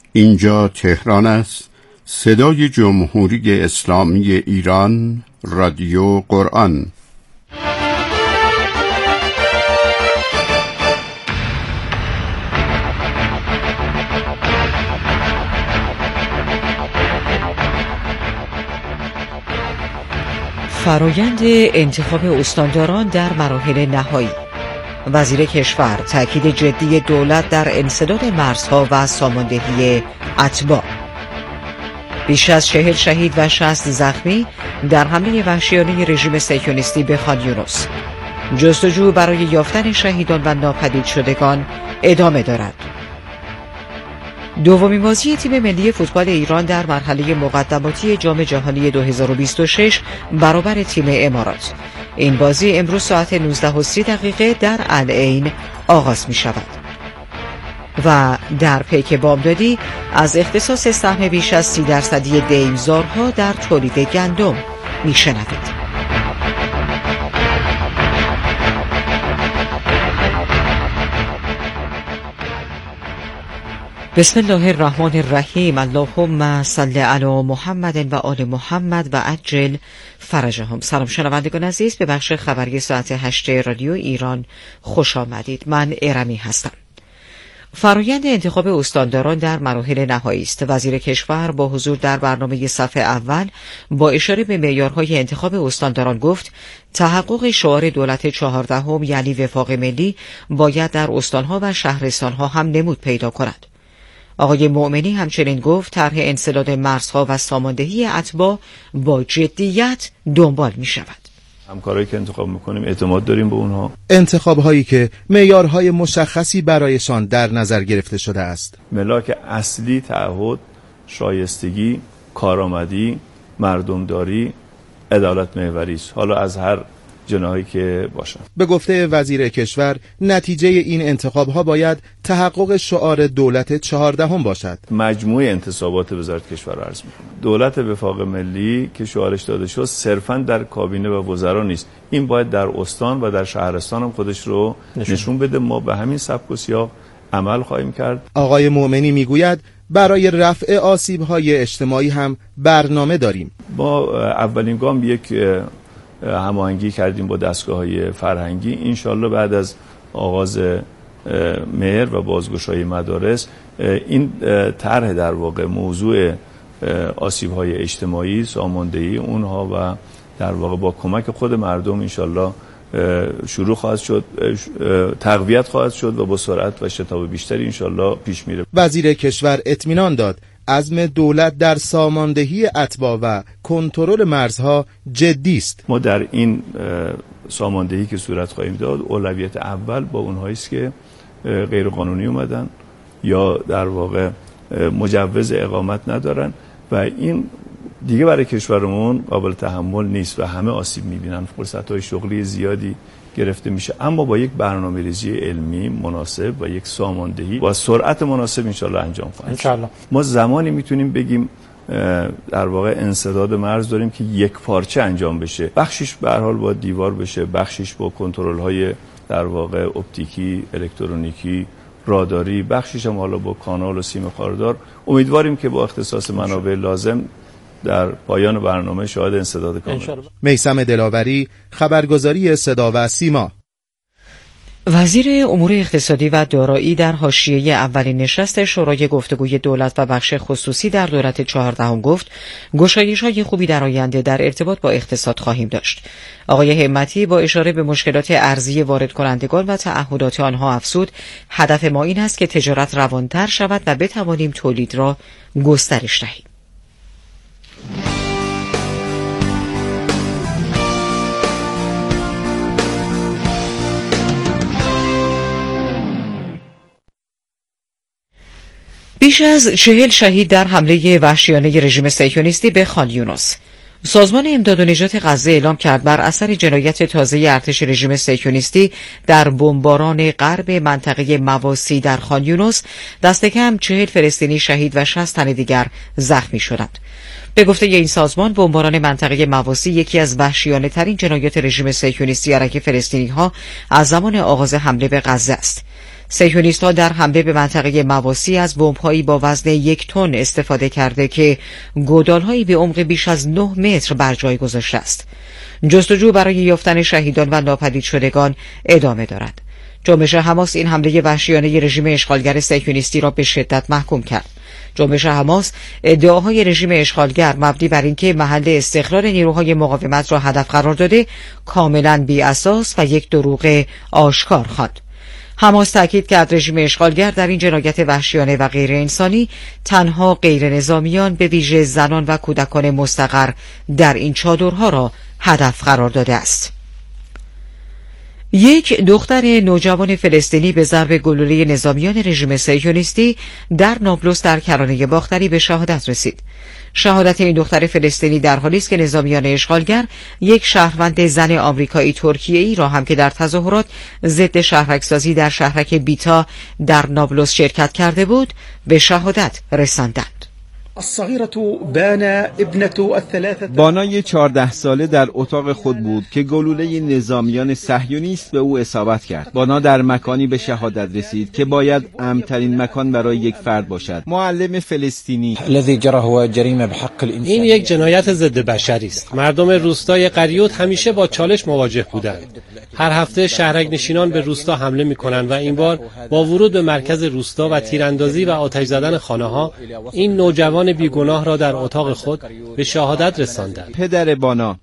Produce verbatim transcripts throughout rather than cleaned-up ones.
اینجا تهران است، صدای جمهوری اسلامی ایران، رادیو قرآن. فرایند انتخاب استانداران در مراحل نهایی. وزیر کشور تاکید جدی دولت در انسداد مرزها و ساماندهی اتباع. بیش از چهل شهید و شصت زخمی در حمله وحشیانه رژیم صهیونیستی به خان یونس. جستجو برای یافتن شهیدان و ناپدید شدگان ادامه دارد. دومین بازی تیم ملی فوتبال ایران در مرحله مقدماتی جام جهانی دو هزار و بیست و شش برابر تیم امارات. این بازی امروز ساعت نوزده و سی دقیقه در العین آغاز می شود. و در پیک بامدادی از اختصاص سهم بیش از سی درصدی دیمزارها در تولید گندم می شنوید. بسم الله الرحمن الرحیم. اللهم صل علی محمد و آل محمد و عجل فرجهم. سلام شنوندگان عزیز، به بخش خبری ساعت هشت رادیو ایران خوش آمدید. من ارمی هستم. فرایند انتخاب استانداران در مراحل نهایی است. وزیر کشور با حضور در برنامه صف اول با اشاره به معیارهای انتخاب استانداران گفت تحقق شعار دولت چهاردهم یعنی وفاق ملی باید در استانها و شهرستانها هم نمود پیدا کند. آقای مؤمنی همچنین گفت طرح انسداد مرزها و ساماندهی اتباع با جدیت دنبال می شود. همکارایی که انتخاب میکنیم اعتماد داریم به اونها. انتخاب هایی که معیارهای مشخصی برایشان در نظر گرفته شده است. ملاک اصلی تعهد، شایستگی، کارآمدی، مردمداری، عدالت محوری است. حالا از هر جناحی که باشن. به گفته وزیر کشور نتیجه این انتخاب ها باید تحقق شعار دولت چهاردهم باشد. مجموع انتصابات وزارت کشور رو عرض می‌کنم. دولت وفاق ملی که شعارش داده شد صرفاً در کابینه و وزرا نیست. این باید در استان و در شهرستان هم خودش رو نشون, نشون بده. ما به همین سبک و سیاق عمل خواهیم کرد. آقای مؤمنی میگوید برای رفع آسیب‌های اجتماعی هم برنامه داریم. ما اولین گام یک هماهنگی کردیم با دستگاه‌های فرهنگی. انشالله بعد از آغاز مهر و بازگشایی مدارس این طرح در واقع موضوع آسیب‌های اجتماعی، ساماندهی اونها و در واقع با کمک خود مردم انشالله شروع خواهد شد، تقویت خواهد شد و با سرعت و شتاب بیشتری انشالله پیش میره. وزیر کشور اطمینان داد عزم دولت در ساماندهی اتباع و کنترل مرزها جدی است. ما در این ساماندهی که صورت خواهیم داد اولویت اول با اونهایی است که غیر قانونی اومدن یا در واقع مجوز اقامت ندارن و این دیگه برای کشورمون قابل تحمل نیست و همه آسیب میبینن. فرصت‌های شغلی زیادی گرفته میشه، اما با یک برنامه‌ریزی علمی مناسب و یک ساماندهی با سرعت مناسب انشالله انجام خواهد شد. ما زمانی میتونیم بگیم در واقع انسداد مرز داریم که یک پارچه انجام بشه، بخشش به هر حال با دیوار بشه، بخشش با کنترل‌های در واقع اپتیکی، الکترونیکی، راداری، بخشش هم حالا با کانال و سیم خاردار. امیدواریم که با اختصاص منابع لازم در پایان برنامه شاهد انسداد کامل. میثم دلاوری، خبرگزاری صدا و سیما. وزیر امور اقتصادی و دارایی در حاشیه اولین نشست شورای گفتگوی دولت و بخش خصوصی در دولت چهاردهم گفت گشایش‌های خوبی در آینده در ارتباط با اقتصاد خواهیم داشت. آقای همتی با اشاره به مشکلات ارزی وارد کنندگان و تعهدات آنها افزود هدف ما این است که تجارت روانتر شود و بتوانیم تولید را گسترش دهیم. بیش از چهل شهید در حمله وحشیانه رژیم صهیونیستی به خان یونس. سازمان امداد و نجات غزه اعلام کرد بر اثر جنایت تازه ارتش رژیم صهیونیستی در بمباران غرب منطقه مواسی در خان یونس دست کم چهل فلسطینی شهید و شصت تن دیگر زخمی شدند. به گفته این سازمان بمباران منطقه مواسی یکی از وحشیانه ترین جنایات رژیم صهیونیستی علیه فلسطینی ها از زمان آغاز حمله به غزه است. صهیونیست‌ها در حمله به منطقه مواسی از بمب‌هایی با وزن یک تن استفاده کرده که گودال‌هایی به عمق بیش از نه متر بر جای گذاشته است. جستجو برای یافتن شهیدان و ناپدید شدگان ادامه دارد. جنبش حماس این حمله وحشیانه رژیم اشغالگر صهیونیستی را به شدت محکوم کرد. جنبش حماس ادعاهای رژیم اشغالگر مبنی بر اینکه محل استقرار نیروهای مقاومت را هدف قرار داده کاملا بی اساس و یک دروغ آشکار خواند. حماس تاکید کرد رژیم اشغالگر در این جنایت وحشیانه و غیر انسانی تنها غیر نظامیان به ویژه زنان و کودکان مستقر در این چادرها را هدف قرار داده است. یک دختر نوجوان فلسطینی به ضرب گلوله نظامیان رژیم صهیونیستی در نابلس در کرانه باختری به شهادت رسید. شهادت این دختر فلسطینی در حالی است که نظامیان اشغالگر یک شهروند زن آمریکایی ترکیه‌ای را هم که در تظاهرات ضد شهرک‌سازی در شهرک بیتا در نابلس شرکت کرده بود به شهادت رساندند. بانا چهارده ساله در اتاق خود بود که گلوله نظامیان صهیونیست به او اصابت کرد. بانا در مکانی به شهادت رسید که باید امن‌ترین مکان برای یک فرد باشد. معلم فلسطینی: این یک جنایت ضد بشری است. مردم روستای قریوت همیشه با چالش مواجه بودند. هر هفته شهرک نشینان به روستا حمله می‌کنند و این بار با ورود به مرکز روستا و تیراندازی و آتش زدن خانه‌ها این نوجوان بیگناه را در اتاق خود به شهادت رساندند. پدر بانا: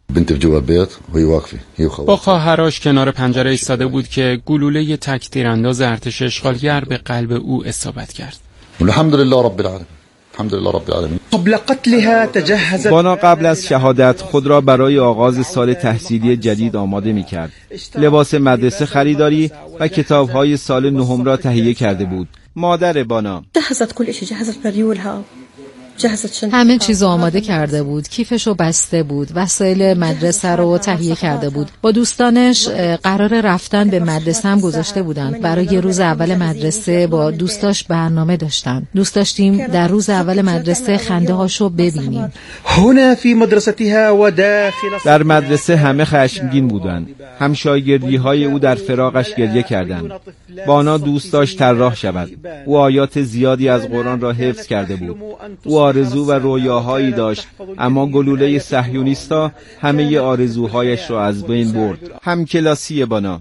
با خواهرش کنار پنجره ایستاده بود که گلوله تک تیرانداز ارتش اشغالگر به قلب او اصابت کرد. الحمدلله رب العالمین. الحمدلله رب العالمین. قبل قتلها تجهز. بانا قبل از شهادت خود را برای آغاز سال تحصیلی جدید آماده می‌کرد. لباس مدرسه خریداری و کتاب‌های سال نهم را تهیه کرده بود. مادر بانا: جهزت كل شيء، جهزت بريولها، همه چیز آماده کرده بود، کیفشو بسته بود، وسایل مدرسه رو تهیه کرده بود. با دوستانش قرار رفتن به مدرسه هم گذاشته بودند. برای روز اول مدرسه با دوستاش برنامه داشتن. دوست داشتیم در روز اول مدرسه خنده هاشو ببینیم. هنا فی مدرستها و داخل. در مدرسه همه خشمگین بودند. همشاگردی های او در فراقش گریه کردند. بانا دوست داشت طراح شود. او آیات زیادی از قرآن را حفظ کرده بود. او آرزو و رویاهایی داشت، اما گلوله صهیونیستا همه آرزوهایش را از بین برد. همکلاسی بانا: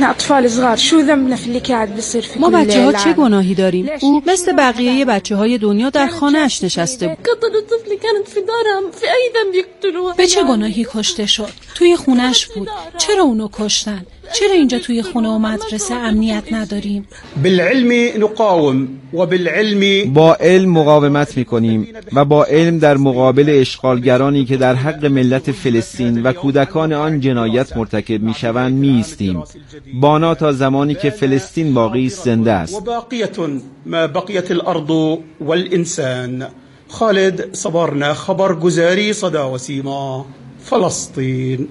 ما بچه ها چه گناهی داریم؟ او مثل بقیه بچه های دنیا در خانه اش نشسته بود. به چه گناهی کشته شد؟ توی خونهش بود. چرا اونو کشتن؟ چرا اینجا توی خونه و مدرسه امنیت نداریم؟ بالعلم نقاوم و بالعلم. با علم مقاومت میکنیم و با علم در مقابل اشغالگرانی که در حق ملت فلسطین و کودکان آن جنایت مرتکب میشوند میایستیم. بانا تا زمانی که فلسطین باقی است زنده است. و باقیه ما بقیت الارض والانسان. خالد صبرنا، خبرگزاری صدا و سیما، فلسطین.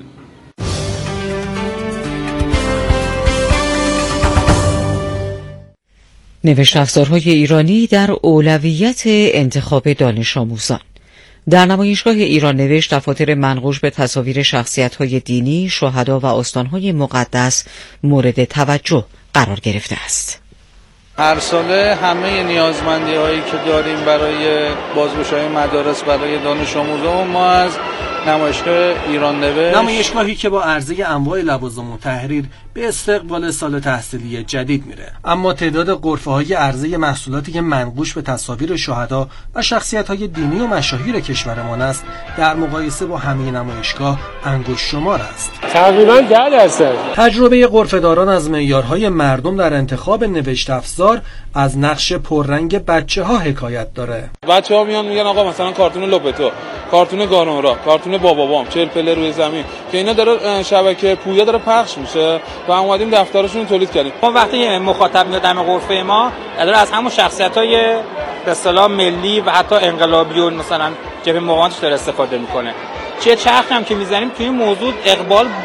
نوشت افزارهای ایرانی در اولویت انتخاب دانش آموزان. در نمایشگاه ایران نوشت دفاتر منقوش به تصاویر شخصیت‌های دینی، شهدا و استان‌های مقدس مورد توجه قرار گرفته است. هر ساله همه نیازمندی هایی که داریم برای بازگشایی مدارس برای دانش آموزان ما از نمایشگاه ایران نوشت، نمایشگاهی که با عرضه انواع لوازم و تحریر به استقبال سال تحصیلی جدید میره، اما تعداد غرفه‌های عرضه محصولاتی منقوش به تصاویر شهدا و شخصیت‌های دینی و مشاهیر کشورمان است در مقایسه با همه نمایشگاه انگشت شمار است. تقریباً ده درصد. تجربه غرفه‌داران از معیارهای مردم در انتخاب نوشت افزار از نقش پررنگ بچه‌ها حکایت داره. بچه‌ها میان میگن آقا مثلا کارتون لوپتو، کارتون گانورا، کارتون بابابام، چهل پله روی زمین که اینا داره شبکه پویا داره پخش میشه و اومدیم دفترشون رو تولید کردیم. ما وقتی مخاطب میاد دم غرفه ما داره از همون شخصیت‌های به اصطلاح ملی و حتی انقلابی و مثلا جبهه مقاومتش داره استفاده میکنه. چه چرخ هم که میزنیم توی این موضوع اقبال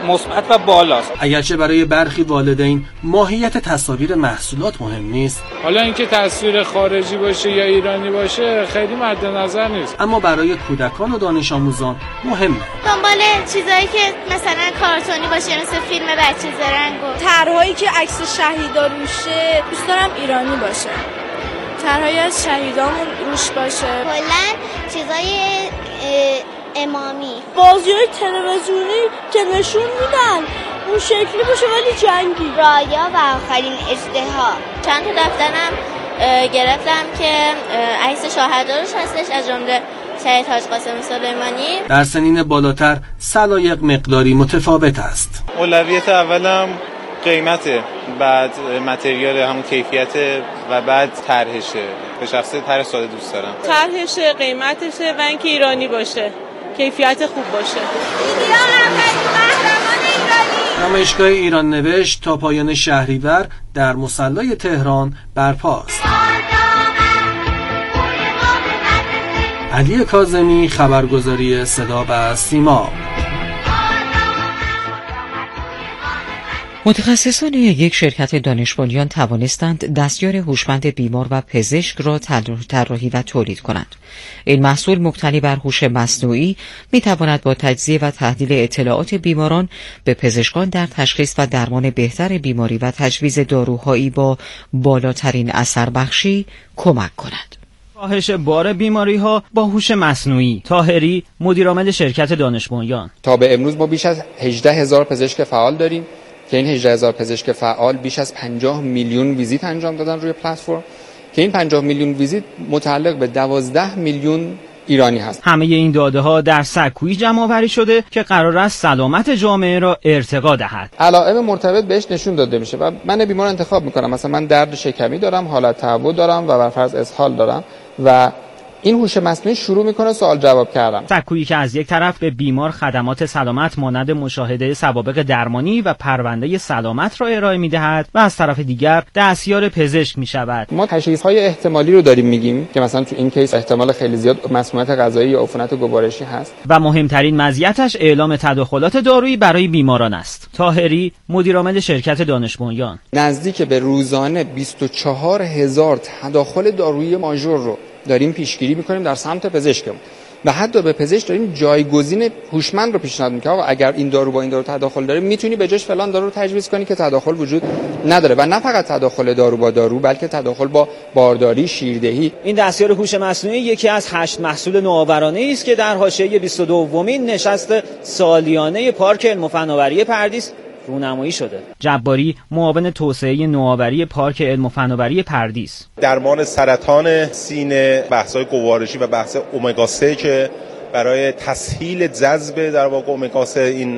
مثبت و بالاست. اگرچه برای برخی والدین ماهیت تصاویر محصولات مهم نیست، حالا اینکه تصویر خارجی باشه یا ایرانی باشه خیلی مد نظر نیست، اما برای کودکان و دانش آموزان مهمه. دنبال چیزایی که مثلا کارتونی باشه، مثل فیلم بچه زرنگ و طرحهایی که عکس شهیدا روشه، دوست دارم ایرانی باشه. طرحهایی از شهیدامون روش باشه. کلا چیزای امامی، بازی‌های تلویزیونی که نشون میدن اون شکلی باشه ولی جنگی. رایا و آخرین اژدها. چند تا دفترم گرفتم که عکس شهدا روش هستش، از جمله شهید حاج قاسم سلیمانی. در سنین بالاتر سلایق مقداری متفاوت است. اولویت اولم قیمته، بعد متریال همون کیفیته و بعد طرحشه. به شخصه طرح ساده دوست دارم. طرحشه، قیمتشه و اینکه ایرانی باشه، کیفیت خوب باشه. نمایشگاه ایران نوشت تا پایان شهریور در مصلی تهران برپاست. علی کاظمی، خبرگزاری صدا و سیما. متخصصان یک شرکت دانش بنیان توانستند دستیار هوشمند بیمار و پزشک را طراحی و تولید کنند. این محصول مبتنی بر هوش مصنوعی می تواند با تجزیه و تحلیل اطلاعات بیماران به پزشکان در تشخیص و درمان بهتر بیماری و تجویز داروهایی با بالاترین اثر بخشی کمک کند. کاهش بار بیماری ها با هوش مصنوعی. طاهری، مدیرعامل شرکت دانش بنیان. تا به امروز ما بیش از هجده هزار پزشک فعال داریم که این هجده هزار پزشک فعال بیش از پنجاه میلیون ویزیت انجام دادن روی پلتفرم که این پنجاه میلیون ویزیت متعلق به دوازده میلیون ایرانی هست. همه این داده ها در سکویی جمع آوری شده که قرار است سلامت جامعه را ارتقا دهد. علائم مرتبط بهش نشون داده میشه و من بیمار انتخاب میکنم، مثلا من درد شکمی دارم، حالت تهوع دارم و بر فرض اسهال دارم و این هوش مصنوعی شروع میکنه سوال جواب کردن. سکویی که از یک طرف به بیمار خدمات سلامت مانند مشاهده سوابق درمانی و پرونده سلامت را ارائه میدهد و از طرف دیگر دستیار پزشک میشود. ما تشخیص‌های احتمالی رو داریم میگیم که مثلا تو این کیس احتمال خیلی زیاد مسمومیت غذایی یا عفونت گوارشی هست و مهمترین مزیتش اعلام تداخلات دارویی برای بیماران است. طاهری، مدیرعامل شرکت دانش بنیان. نزدیک به روزانه بیست و چهار هزار تداخل دارویی ماژور رو داریم پیشگیری میکنیم در سمت پزشکمون و حتی به پزشک داریم جایگزین هوشمند رو پیشنهاد میکنیم. اگر این دارو با این دارو تداخل داره میتونی به جاش فلان دارو رو تجویز کنی که تداخل وجود نداره و نه فقط تداخل دارو با دارو بلکه تداخل با بارداری، شیردهی. این دستیار هوش مصنوعی یکی از هشت محصول نوآورانه است که در حاشیه بیست و دومین نشست سالیانه پارک علم و فناوری پردیس رونمایی شده. جباری، معاون توسعه نوآوری پارک علم و فناوری پردیس. درمان سرطان سینه، بحث‌های گوارشی و بحث امگا سه که برای تسهیل جذب در واقع امگا سه این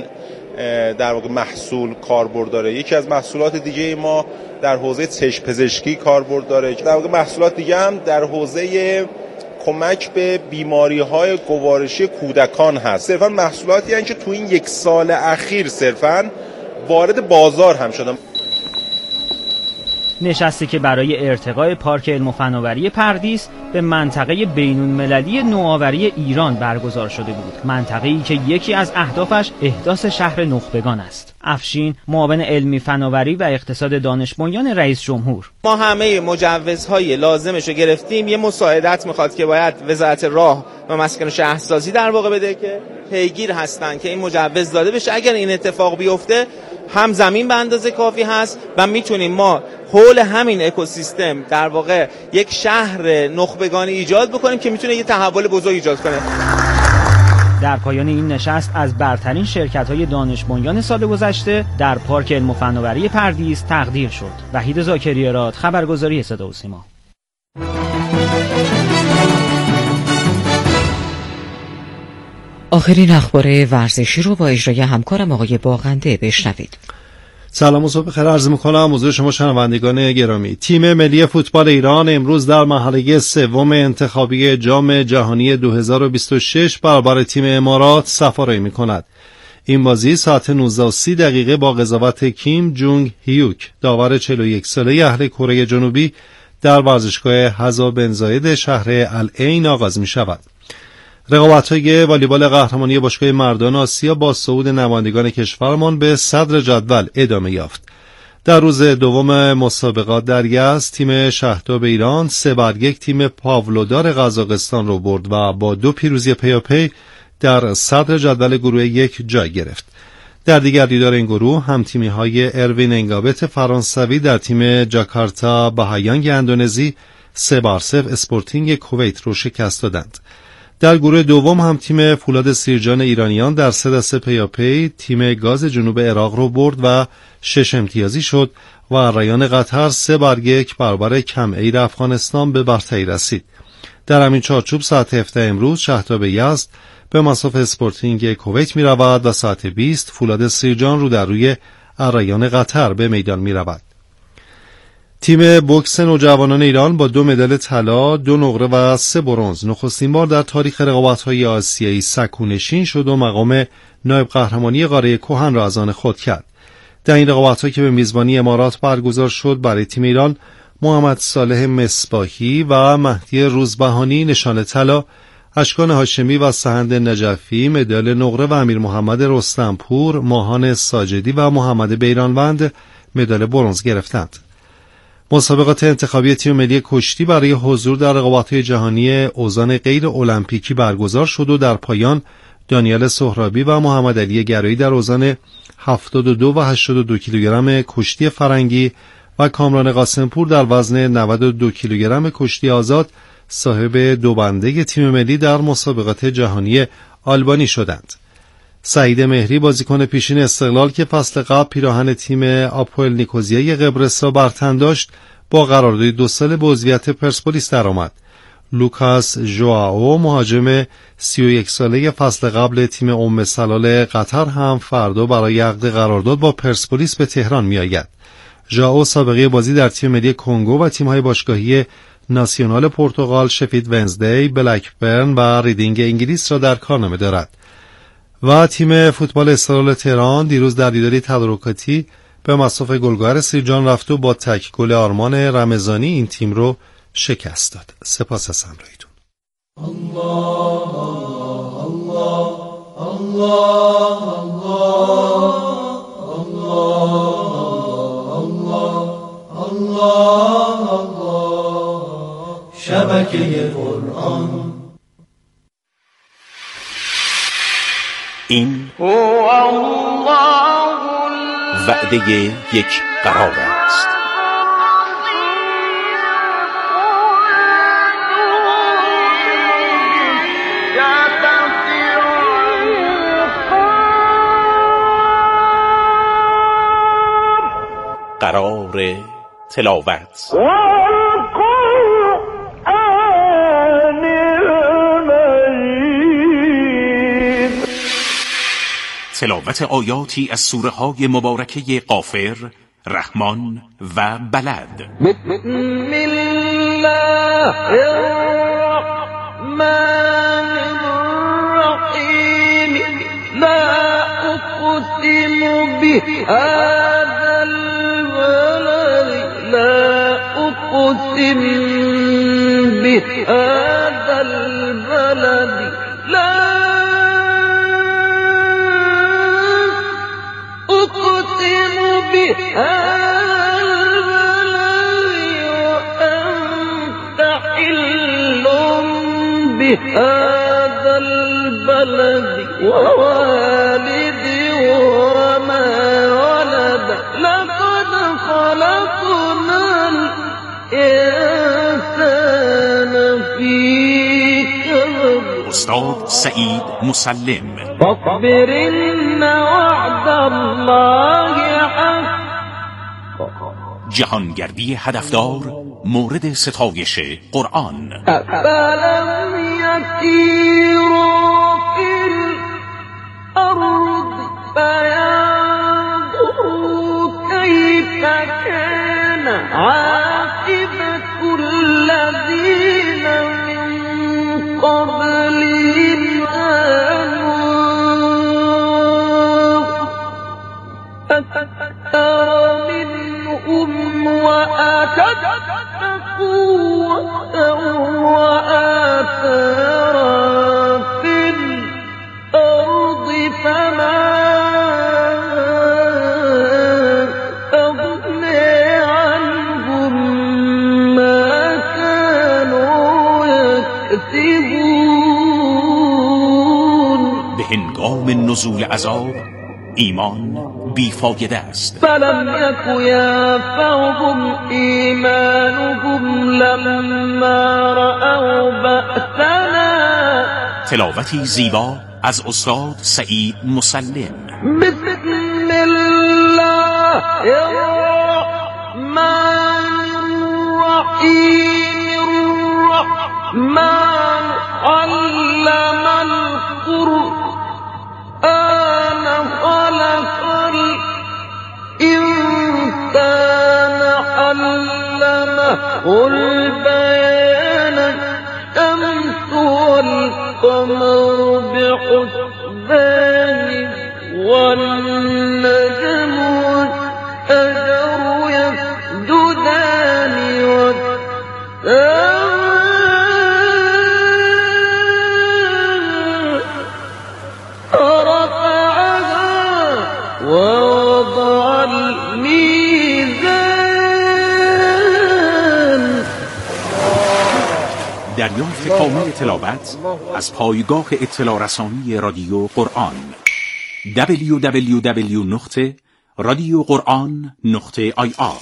در واقع محصول کاربرد داره. یکی از محصولات دیگه ما در حوزه چشم پزشکی کاربرد داره. در واقع محصولات دیگه هم در حوزه کمک به بیماری‌های گوارشی کودکان هست. صرفاً محصولاتی هستند که تو این یک سال اخیر صرفاً وارد بازار هم شدم. نشستی که برای ارتقای پارک علم و فناوری پردیس به منطقه بین‌المللی نوآوری ایران برگزار شده بود. منطقه‌ای که یکی از اهدافش احداث شهر نخبگان است. افشین، معاون علمی فناوری و اقتصاد دانش بنیان رئیس جمهور. ما همه مجوزهای لازمش رو گرفتیم. یه مساعدت میخواد که باید وزارت راه و مسکن و شهرسازی در واقع بده که پیگیر هستن که این مجوز داده بشه. اگر این اتفاق بیفته هم زمین به اندازه کافی هست و میتونیم ما حول همین اکوسیستم در واقع یک شهر نخبگانی ایجاد بکنیم که میتونه یه تحول بزرگ ایجاد کنه. در پایان این نشست از برترین شرکت‌های دانش بنیان سال گذشته در پارک علم و فناوری پردیس تقدیر شد. وحید زاکری‌راد، خبرگزاری صدا و سیما. آخرین اخبار ورزشی رو با اجرای همکارم آقای باغنده بشنوید. سلام و صبح بخیر عرض می‌کنم حضور شما شنوندگان گرامی. تیم ملی فوتبال ایران امروز در مرحله سوم انتخابی جام جهانی دو هزار و بیست و شش برابر تیم امارات صف‌آوری می‌کند. این بازی ساعت نوزده و سی دقیقه با قضاوت کیم جونگ هیوک، داور چهل و یک ساله اهل کره جنوبی، در ورزشگاه حذا بن زاید شهر العین آغاز می‌شود. رقابت‌های والیبال قهرمانی باشگاه مردان آسیا با صعود نمایندگان کشورمان به صدر جدول ادامه یافت. در روز دوم مسابقات در یزد تیم شهداب ایران سه بر یک تیم پاولودار قزاقستان رو برد و با دو پیروزی پیاپی در صدر جدول گروه یک جای گرفت. در دیگر دیدار این گروه هم تیمی های اروین انگابت فرانسوی در تیم جاکارتا باهایانگ اندونزی سه بر صفر اسپورتینگ کویت رو شکست دادند. در گروه دوم هم تیم فولاد سیرجان ایرانیان در سه دسته پیاپی تیم گاز جنوب عراق رو برد و شش امتیازی شد و ریان قطر سه بر یک برابر کم ایر افغانستان به برتری رسید. در همین چارچوب ساعت هفده امروز شهداب یزد به مصاف اسپورتینگ کویت می رود و ساعت بیست فولاد سیرجان رو در روی ریان قطر به میدان می رود. تیم بوکس نوجوانان ایران با دو مدال طلا، دو نقره و سه برنز نخستین بار در تاریخ رقابت‌های آسیایی سکونشین شد و مقام نایب قهرمانی قاره کهن را از آن خود کرد. در این رقابت‌ها که به میزبانی امارات برگزار شد برای تیم ایران محمد صالح مصباحی و مهدی روزبهانی نشان طلا، اشکان هاشمی و سهند نجفی مدال نقره و امیر محمد رستمپور، ماهان ساجدی و محمد بیرانوند مدال برنز گرفتند. مسابقات انتخابی تیم ملی کشتی برای حضور در رقابت‌های جهانی اوزان غیر المپیکی برگزار شد و در پایان دانیال سهرابی و محمد علی گرایی در اوزان هفتاد و دو و هشتاد و دو کیلوگرم کشتی فرنگی و کامران قاسمپور در وزن نود و دو کیلوگرم کشتی آزاد صاحب دو بنده تیم ملی در مسابقات جهانی آلبانی شدند. سعید مهری بازیکن پیشین استقلال که فصل قبل پیراهن تیم آپوئل نیکوزیای قبرس را بر تن داشت با قرارداد دو ساله به عضویت پرسپولیس درآمد. لوکاس ژائو مهاجم سی و یک ساله فصل قبل تیم ام سلال قطر هم فردا برای عقد قرارداد با پرسپولیس به تهران می‌آید. ژائو سابقه بازی در تیم ملی کنگو و تیم‌های باشگاهی ناسیونال پرتغال، شفید ونزدی، بلکبرن و ریدینگ انگلیس را در کارنامه دارد. و تیم فوتبال استقلال تهران دیروز در دیداری تدارکاتی به مصاف گلگهر سیرجان رفت و با تک گل آرمان رمضانی این تیم رو شکست داد. سپاس از همراهیتون. الله الله الله الله الله الله شبکه قرآن. این وعده یک قرار است. قرار تلاوت تلاوت آیاتی از سوره های مبارکه غافر، رحمان و بلد. بسم الله الرحمن الرحیم. لا اقسم بهذا البلد. لا اقسم بهذا البلد. لا وأنت حل بهذا البلد ووالد وما ولد. لقد خلقنا الإنسان في كبد. استاد سعید مسلم. فاصبر إن وعد الله حق. جهانگردی هدفدار مورد ستایش قرآن. أفلم يسيروا في الأرض فينظروا كيف كان عاقبة الذين من قبلهم. أكثر منهم وأشد قوة وآثارا يكسبون به هنگام نزول عذاب ایمان بیفایده است. فلم یک ینفعهم ایمانهم لما رأوا بأسنا. تلاوتی زیبا از استاد سعید مسلم. بسم الله الرحمن الرحیم الرحمن علم القرآن خلق الإنسان علمه البيان الشمس والقمر بحسبان والنجم والشجر يسجدان والسماء رفعها ووضع الميزان. دریافت کامل تلاوت از پایگاه اطلاع رسانی رادیو قرآن دبلیو دبلیو دبلیو نقطه رادیو قرآن نقطه آی آر.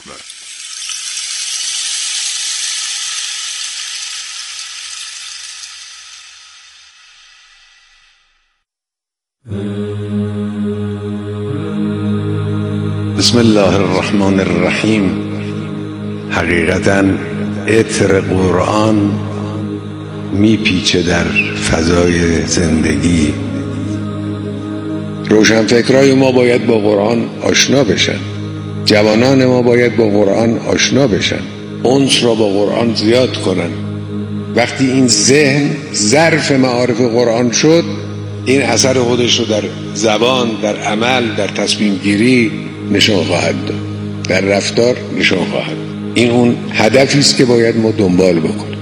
بسم الله الرحمن الرحیم. حقیقتاً عطر قرآن میپیچه در فضای زندگی. روشنفکرای ما باید با قرآن آشنا بشن، جوانان ما باید با قرآن آشنا بشن، انس را با قرآن زیاد کنن. وقتی این ذهن ظرف معارف قرآن شد، این اثر خودش رو در زبان، در عمل، در تصمیم گیری نشان خواهد داد، در رفتار نشان خواهد داد. این اون هدفی است که باید ما دنبال بکنیم.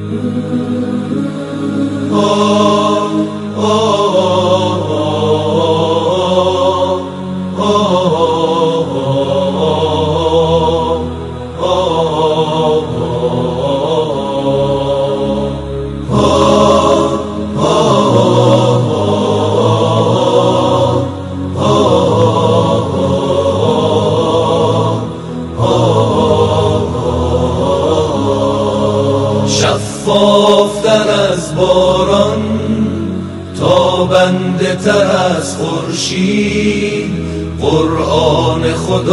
شفافتر از باران، تابنده تر از خورشید، قرآن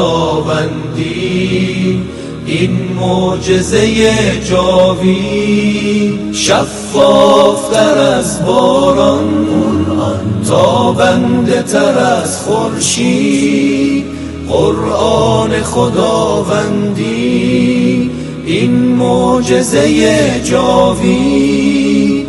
خداوندی این معجزه جاوید. شفافتر از باران، تابنده تر از خورشید، قرآن خداوندی این معجزه جاوید.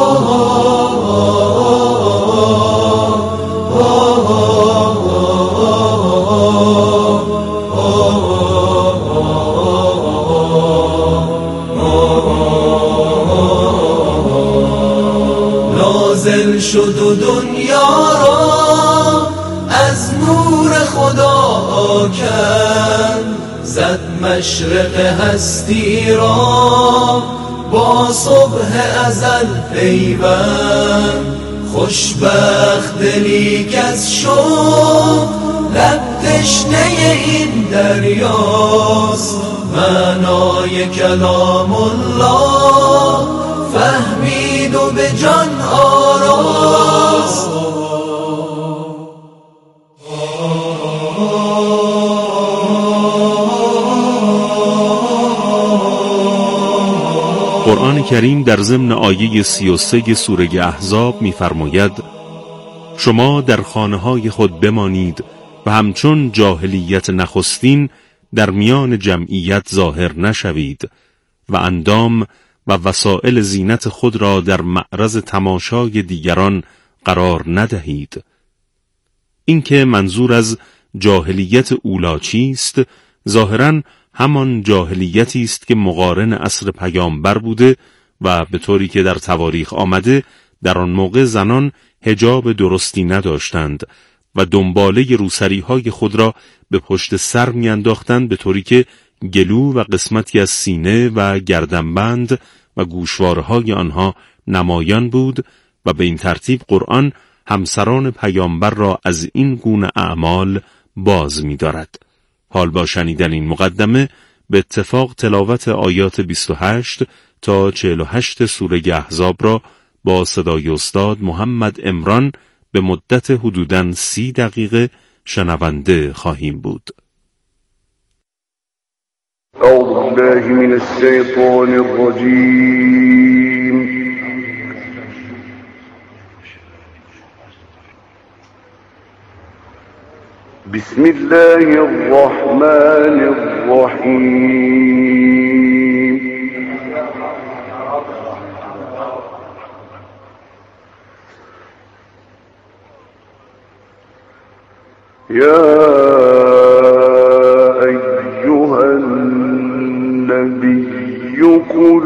نازل شد و دنیا را از نور خدا کرد، زد مشرق هستی را با صبح ازل پیوند. خوشبخت دلی کز شد لب تشنه این دریاست، معنای کلام الله فهمید و به جان آراست. قرآن کریم در ضمن آیه سی و سه سوره احزاب می‌فرماید: شما در خانه‌های خود بمانید و همچون جاهلیت نخستین در میان جمعیت ظاهر نشوید و اندام و وسائل زینت خود را در معرض تماشای دیگران قرار ندهید. این که منظور از جاهلیت اولا چیست؟ ظاهراً همان جاهلیتی است که مقارن عصر پیامبر بوده و به طوری که در تواریخ آمده در آن موقع زنان حجاب درستی نداشتند و دنباله روسری های خود را به پشت سر می انداختند، به طوری که گلو و قسمتی از سینه و گردنبند و گوشوارهای آنها نمایان بود و به این ترتیب قرآن همسران پیامبر را از این گونه اعمال باز می‌دارد. حال با شنیدن این مقدمه به اتفاق تلاوت آیات بیست و هشت تا چهل و هشت سوره احزاب را با صدای استاد محمد عمران به مدت حدوداً سی دقیقه شنونده خواهیم بود. اعوذ بالله من الشیطان الرجیم. بسم الله الرحمن الرحیم. یا ایها النبی قل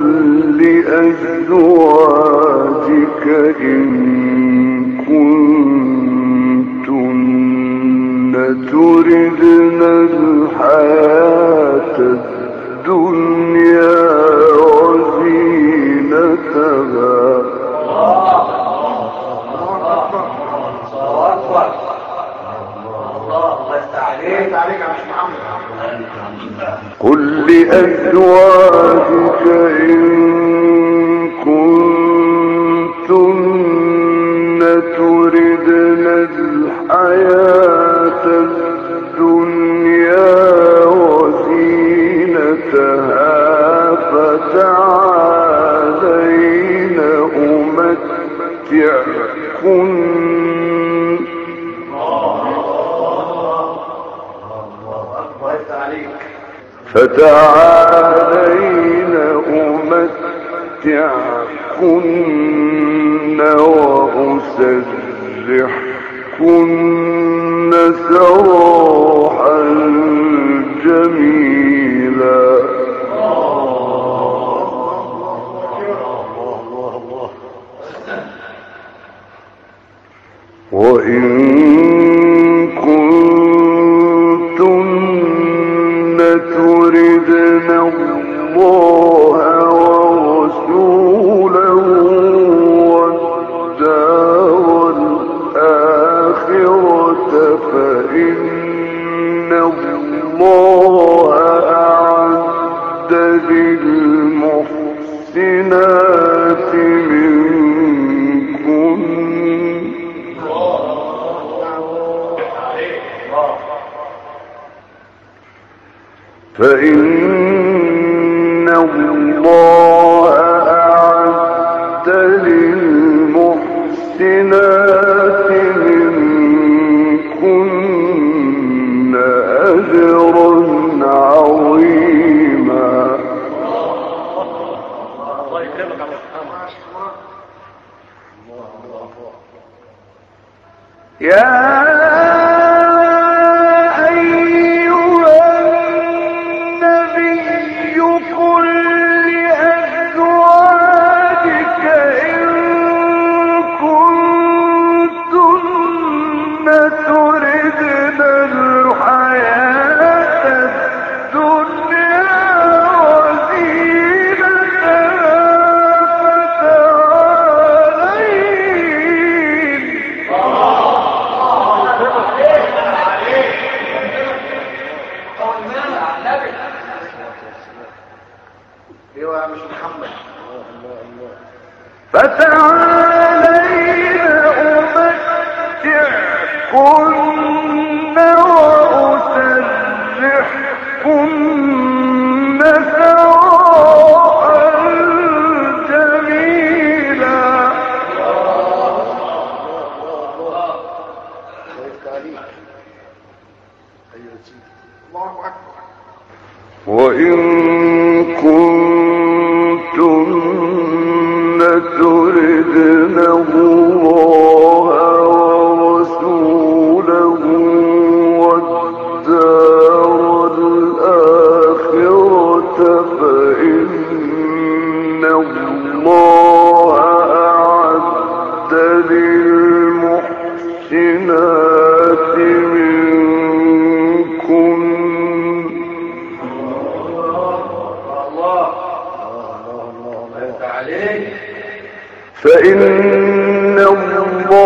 لأزواجك إن كنتن تردن الحياة الدنيا وزينتها قل لأزواجك إن كنتن تردن الحياة الدنيا وزينتها فتعالين أمتعكن فتعالين أمتعكن وأسرحكن سراحا جميلا. وإن تردن الله ورسوله والدار الآخرة فإن الله أعد للمحسنات منكن فإن الله أعد للمحسنات منكن أجرا عظيما. يا فتعالين أمتعكن وأسرحكن سراحا جميلا. وإن كنتم تردن الله ورسوله فإن الله